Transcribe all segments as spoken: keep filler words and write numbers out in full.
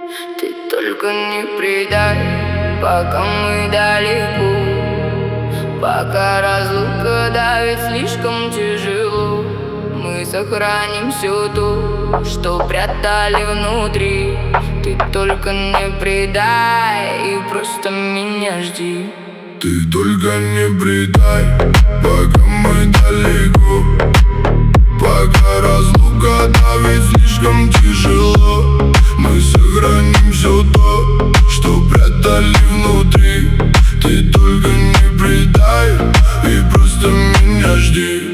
Ты только не предай, пока мы далеко, пока разлука давит слишком тяжело. Мы сохраним все то, что прятали внутри. Ты только не предай и просто меня жди. Ты только не предай, пока мы далеко, пока разлука давит слишком тяжело. Мы сохраним все то, что прятали внутри. Ты только не предай и просто меня жди.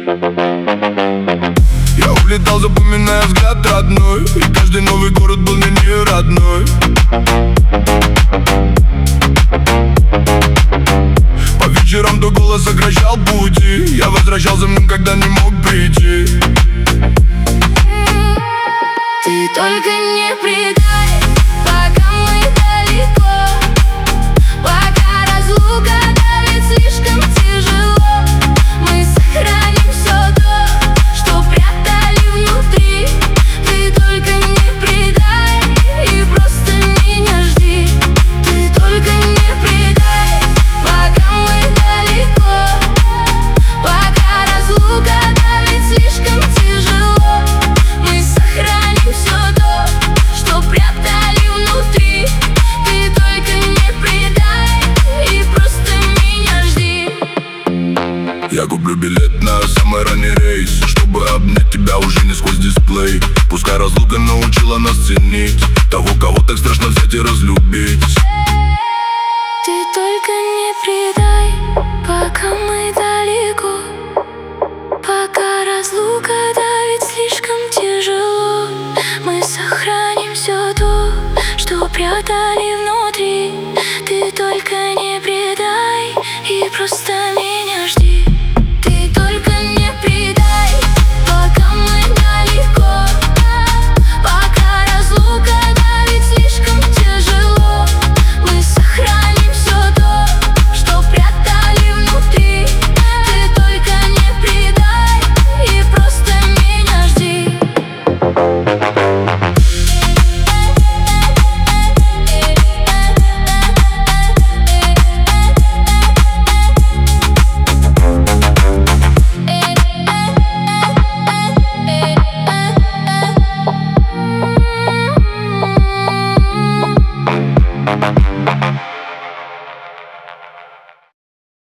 Я улетал, запоминая взгляд родной, и каждый новый город был мне не родной. По вечерам до голос сокращал пути. Я возвращался в нем, когда не мог прийти. Ты только не предай, пока мы далеко, пока разлука давит слишком тяжело. Мы сохраним все то, что прятали внутри. Ты только не предай и просто меня жди. Ты только не предай, пока мы далеко, пока разлука давит слишком тяжело. Мы сохраним все то, что прятали внутри. Ты только не предай и просто меня жди. Я куплю билет на самый ранний рейс, чтобы обнять тебя уже не сквозь дисплей. Пускай разлука научила нас ценить того, кого так страшно взять и разлюбить. Ты только не предай, пока мы далеко, пока разлука давит слишком тяжело. Мы сохраним все то, что прятали